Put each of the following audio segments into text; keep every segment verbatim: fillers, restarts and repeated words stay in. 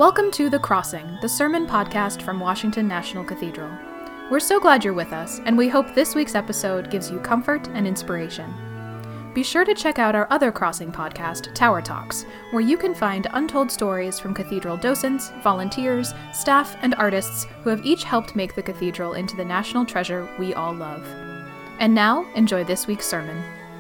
Welcome to The Crossing, the sermon podcast from Washington National Cathedral. We're so glad you're with us, and we hope this week's episode gives you comfort and inspiration. Be sure to check out our other Crossing podcast, Tower Talks, where you can find untold stories from cathedral docents, volunteers, staff, and artists who have each helped make the cathedral into the national treasure we all love. And now, enjoy this week's sermon.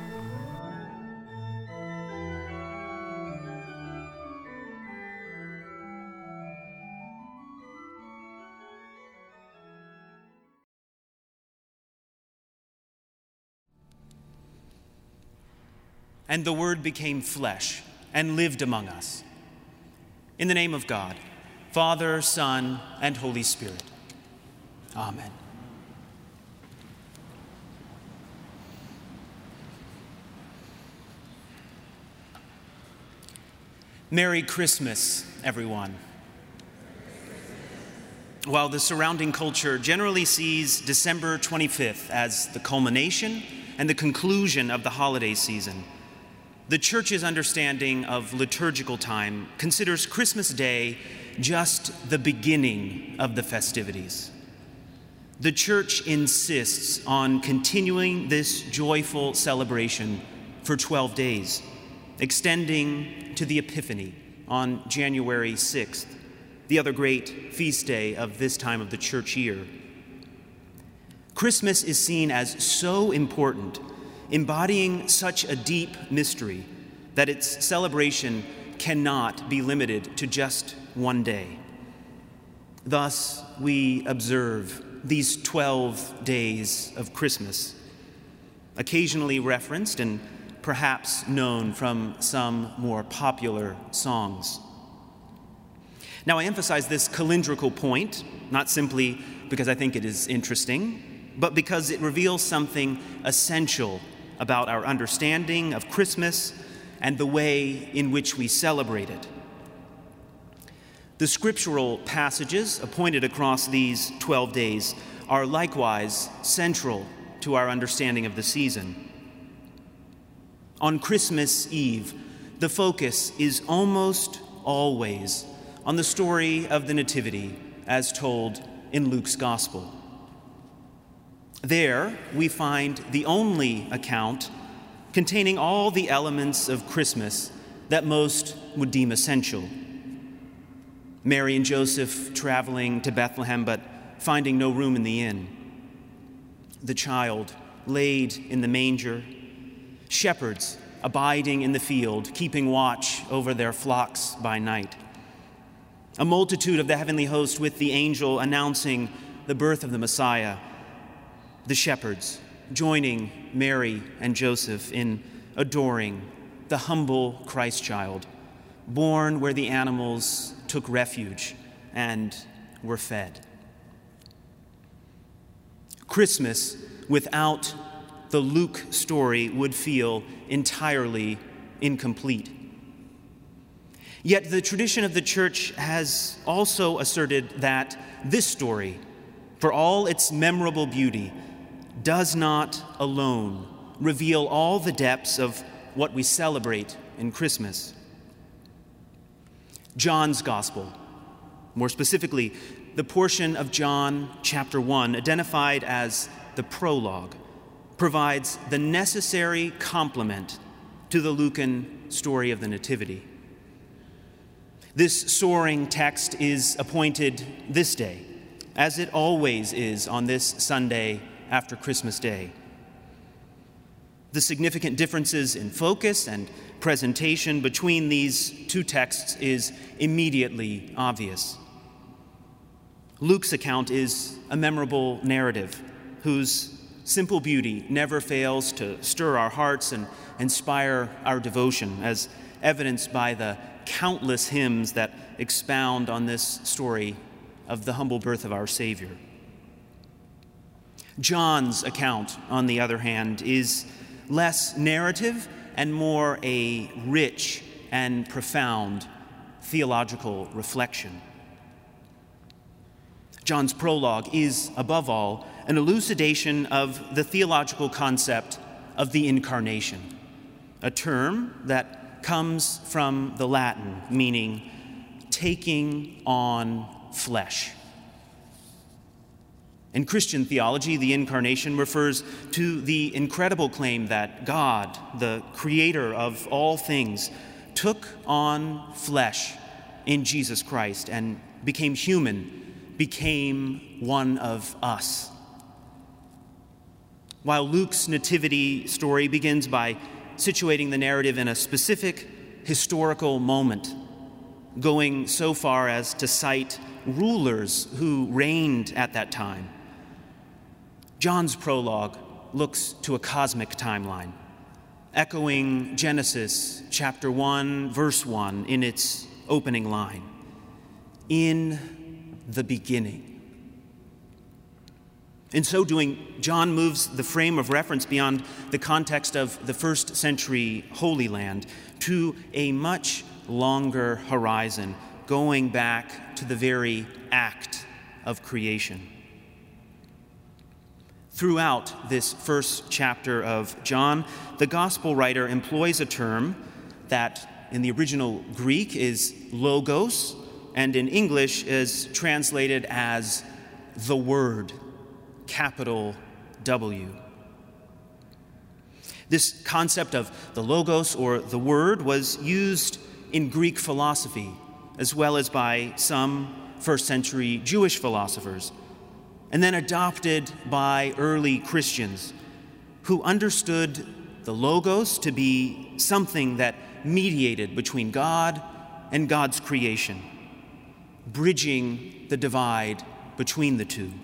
And the Word became flesh and lived among us. In the name of God, Father, Son, and Holy Spirit. Amen. Merry Christmas, everyone. While the surrounding culture generally sees December twenty-fifth as the culmination and the conclusion of the holiday season, the Church's understanding of liturgical time considers Christmas Day just the beginning of the festivities. The Church insists on continuing this joyful celebration for twelve days, extending to the Epiphany on January sixth, the other great feast day of this time of the Church year. Christmas is seen as so important, embodying such a deep mystery that its celebration cannot be limited to just one day. Thus, we observe these twelve days of Christmas, occasionally referenced and perhaps known from some more popular songs. Now, I emphasize this calendrical point, not simply because I think it is interesting, but because it reveals something essential about our understanding of Christmas and the way in which we celebrate it. The scriptural passages appointed across these twelve days are likewise central to our understanding of the season. On Christmas Eve, the focus is almost always on the story of the Nativity as told in Luke's Gospel. There, we find the only account containing all the elements of Christmas that most would deem essential. Mary and Joseph traveling to Bethlehem but finding no room in the inn. The child laid in the manger. Shepherds abiding in the field, keeping watch over their flocks by night. A multitude of the heavenly host with the angel announcing the birth of the Messiah. The shepherds joining Mary and Joseph in adoring the humble Christ child, born where the animals took refuge and were fed. Christmas without the Luke story would feel entirely incomplete. Yet the tradition of the Church has also asserted that this story, for all its memorable beauty, does not alone reveal all the depths of what we celebrate in Christmas. John's Gospel, more specifically, the portion of John chapter one identified as the prologue, provides the necessary complement to the Lucan story of the Nativity. This soaring text is appointed this day, as it always is on this Sunday after Christmas Day. The significant differences in focus and presentation between these two texts is immediately obvious. Luke's account is a memorable narrative whose simple beauty never fails to stir our hearts and inspire our devotion, as evidenced by the countless hymns that expound on this story of the humble birth of our Savior. John's account, on the other hand, is less narrative and more a rich and profound theological reflection. John's prologue is, above all, an elucidation of the theological concept of the Incarnation, a term that comes from the Latin meaning taking on flesh. In Christian theology, the incarnation refers to the incredible claim that God, the creator of all things, took on flesh in Jesus Christ and became human, became one of us. While Luke's nativity story begins by situating the narrative in a specific historical moment, going so far as to cite rulers who reigned at that time, John's prologue looks to a cosmic timeline, echoing Genesis chapter one, verse one in its opening line. In the beginning. In so doing, John moves the frame of reference beyond the context of the first century Holy Land to a much longer horizon, going back to the very act of creation. Throughout this first chapter of John, the gospel writer employs a term that in the original Greek is logos, and in English is translated as the Word, capital W. This concept of the logos, or the Word, was used in Greek philosophy, as well as by some first century Jewish philosophers, and then adopted by early Christians who understood the logos to be something that mediated between God and God's creation, bridging the divide between the two.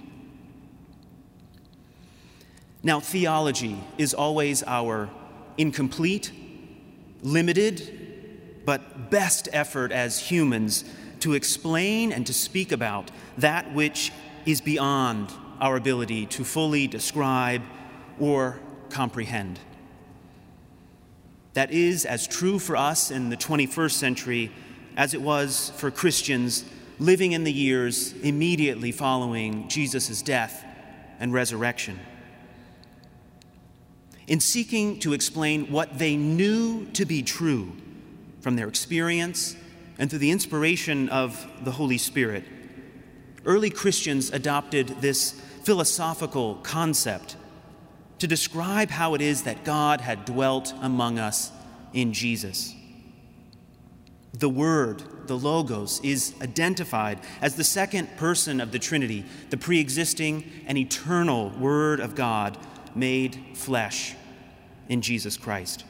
Now, theology is always our incomplete, limited, but best effort as humans to explain and to speak about that which is beyond our ability to fully describe or comprehend. That is as true for us in the twenty-first century as it was for Christians living in the years immediately following Jesus' death and resurrection. In seeking to explain what they knew to be true from their experience and through the inspiration of the Holy Spirit, early Christians adopted this philosophical concept to describe how it is that God had dwelt among us in Jesus. The Word, the Logos, is identified as the second person of the Trinity, the pre-existing and eternal Word of God made flesh in Jesus Christ.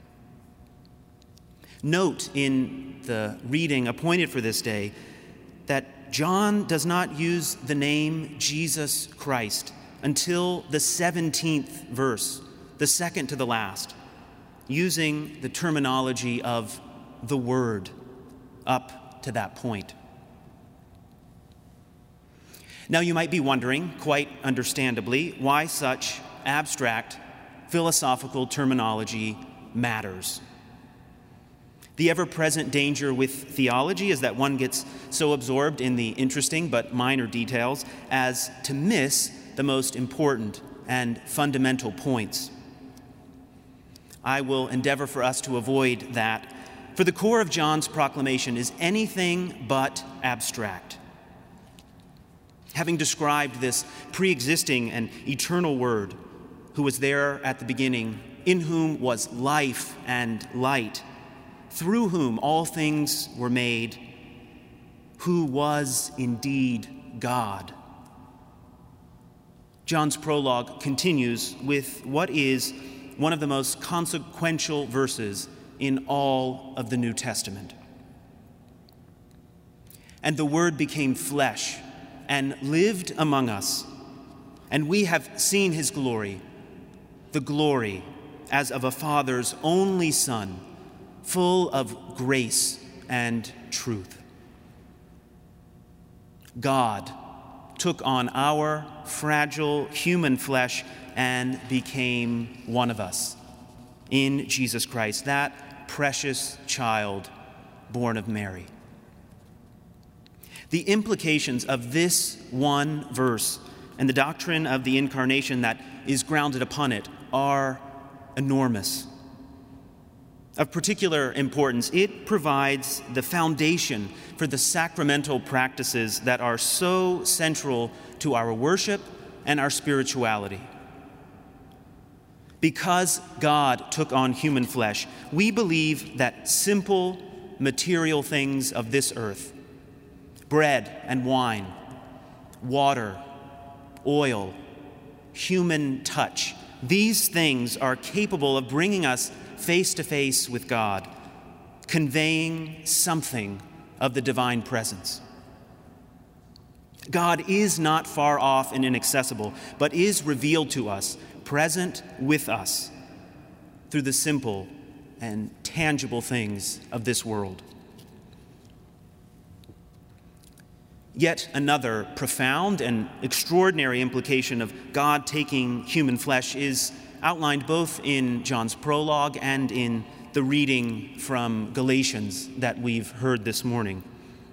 Note in the reading appointed for this day that John does not use the name Jesus Christ until the seventeenth verse, the second to the last, using the terminology of the Word up to that point. Now you might be wondering, quite understandably, why such abstract philosophical terminology matters. The ever-present danger with theology is that one gets so absorbed in the interesting but minor details as to miss the most important and fundamental points. I will endeavor for us to avoid that, for the core of John's proclamation is anything but abstract. Having described this pre-existing and eternal Word, who was there at the beginning, in whom was life and light, through whom all things were made, who was indeed God. John's prologue continues with what is one of the most consequential verses in all of the New Testament. And the Word became flesh and lived among us, and we have seen his glory, the glory as of a Father's only Son, full of grace and truth. God took on our fragile human flesh and became one of us in Jesus Christ, that precious child born of Mary. The implications of this one verse and the doctrine of the incarnation that is grounded upon it are enormous. Of particular importance, it provides the foundation for the sacramental practices that are so central to our worship and our spirituality. Because God took on human flesh, we believe that simple material things of this earth, bread and wine, water, oil, human touch, these things are capable of bringing us face to face with God, conveying something of the divine presence. God is not far off and inaccessible, but is revealed to us, present with us, through the simple and tangible things of this world. Yet another profound and extraordinary implication of God taking human flesh is outlined both in John's prologue and in the reading from Galatians that we've heard this morning.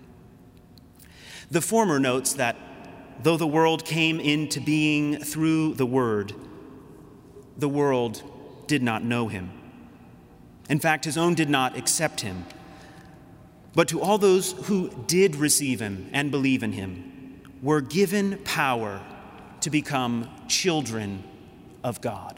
The former notes that though the world came into being through the Word, the world did not know him. In fact, his own did not accept him. But to all those who did receive him and believe in him were given power to become children of God.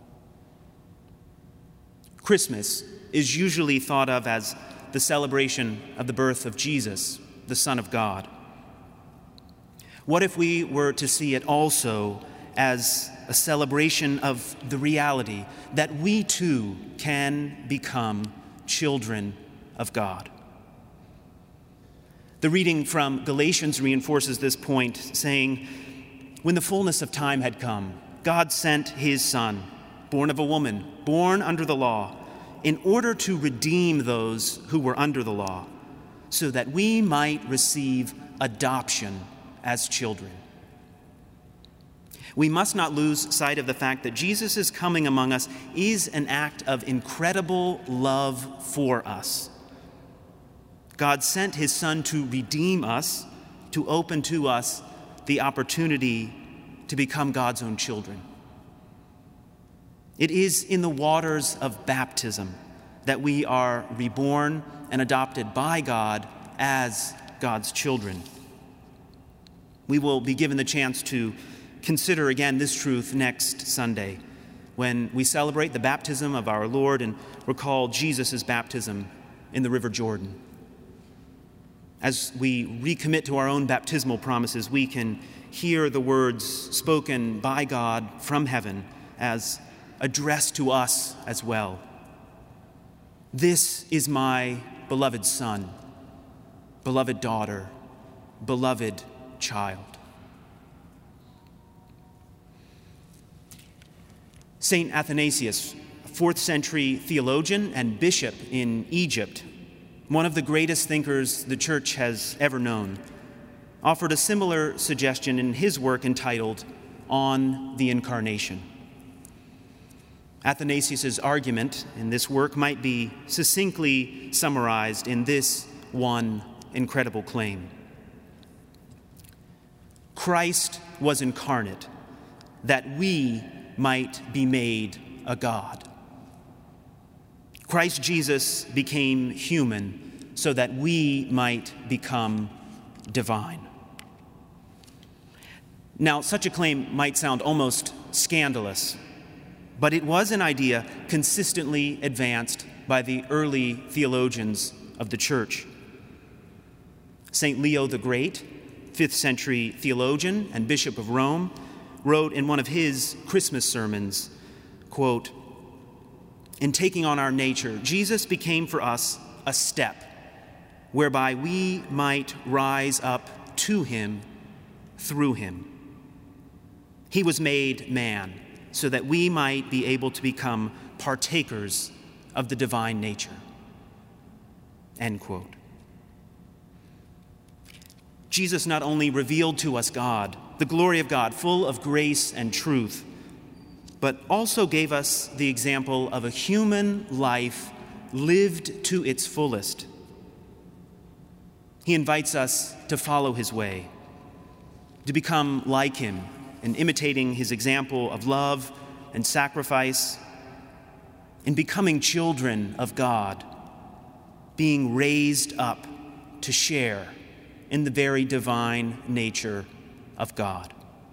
Christmas is usually thought of as the celebration of the birth of Jesus, the Son of God. What if we were to see it also as a celebration of the reality that we too can become children of God? The reading from Galatians reinforces this point, saying, "When the fullness of time had come, God sent his Son, born of a woman, born under the law, in order to redeem those who were under the law, so that we might receive adoption as children." We must not lose sight of the fact that Jesus' coming among us is an act of incredible love for us. God sent his Son to redeem us, to open to us the opportunity to become God's own children. It is in the waters of baptism that we are reborn and adopted by God as God's children. We will be given the chance to consider again this truth next Sunday when we celebrate the baptism of our Lord and recall Jesus' baptism in the River Jordan. As we recommit to our own baptismal promises, we can hear the words spoken by God from heaven as addressed to us as well. "This is my beloved Son, beloved daughter, beloved child." Saint Athanasius, a fourth century theologian and bishop in Egypt, one of the greatest thinkers the church has ever known, offered a similar suggestion in his work entitled On the Incarnation. Athanasius' argument in this work might be succinctly summarized in this one incredible claim. Christ was incarnate that we might be made a God. Christ Jesus became human so that we might become divine. Now, such a claim might sound almost scandalous, but it was an idea consistently advanced by the early theologians of the church. Saint Leo the Great, fifth century theologian and bishop of Rome, wrote in one of his Christmas sermons, quote, "In taking on our nature, Jesus became for us a step whereby we might rise up to him through him. He was made man so that we might be able to become partakers of the divine nature." End quote. Jesus not only revealed to us God, the glory of God, full of grace and truth, but also gave us the example of a human life lived to its fullest. He invites us to follow his way, to become like him in imitating his example of love and sacrifice, in becoming children of God, being raised up to share in the very divine nature of God.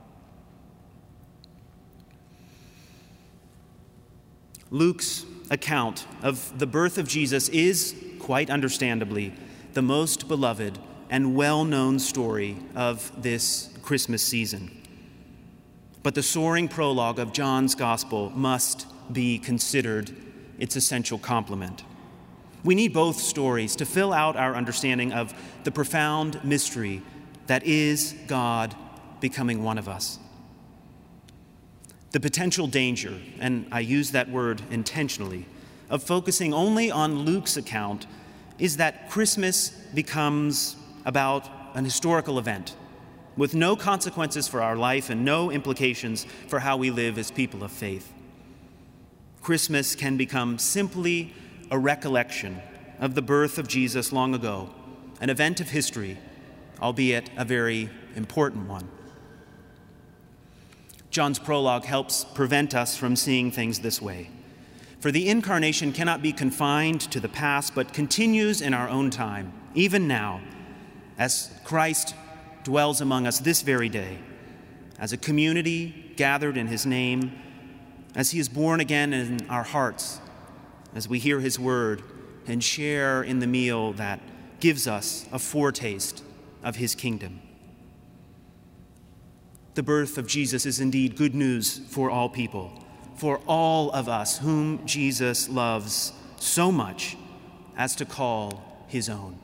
Luke's account of the birth of Jesus is, quite understandably, the most beloved and well-known story of this Christmas season. But the soaring prologue of John's Gospel must be considered its essential complement. We need both stories to fill out our understanding of the profound mystery that is God becoming one of us. The potential danger, and I use that word intentionally, of focusing only on Luke's account is that Christmas becomes about an historical event with no consequences for our life and no implications for how we live as people of faith. Christmas can become simply a recollection of the birth of Jesus long ago, an event of history, albeit a very important one. John's prologue helps prevent us from seeing things this way. For the incarnation cannot be confined to the past, but continues in our own time, even now, as Christ dwells among us this very day, as a community gathered in his name, as he is born again in our hearts, as we hear his word and share in the meal that gives us a foretaste of his kingdom. The birth of Jesus is indeed good news for all people, for all of us whom Jesus loves so much as to call his own.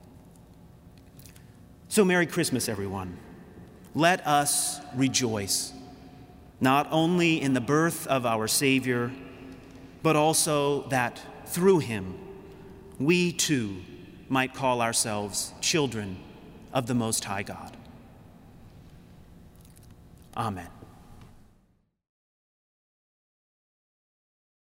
So Merry Christmas, everyone. Let us rejoice, not only in the birth of our Savior, but also that through him we too might call ourselves children of the Most High God. Amen.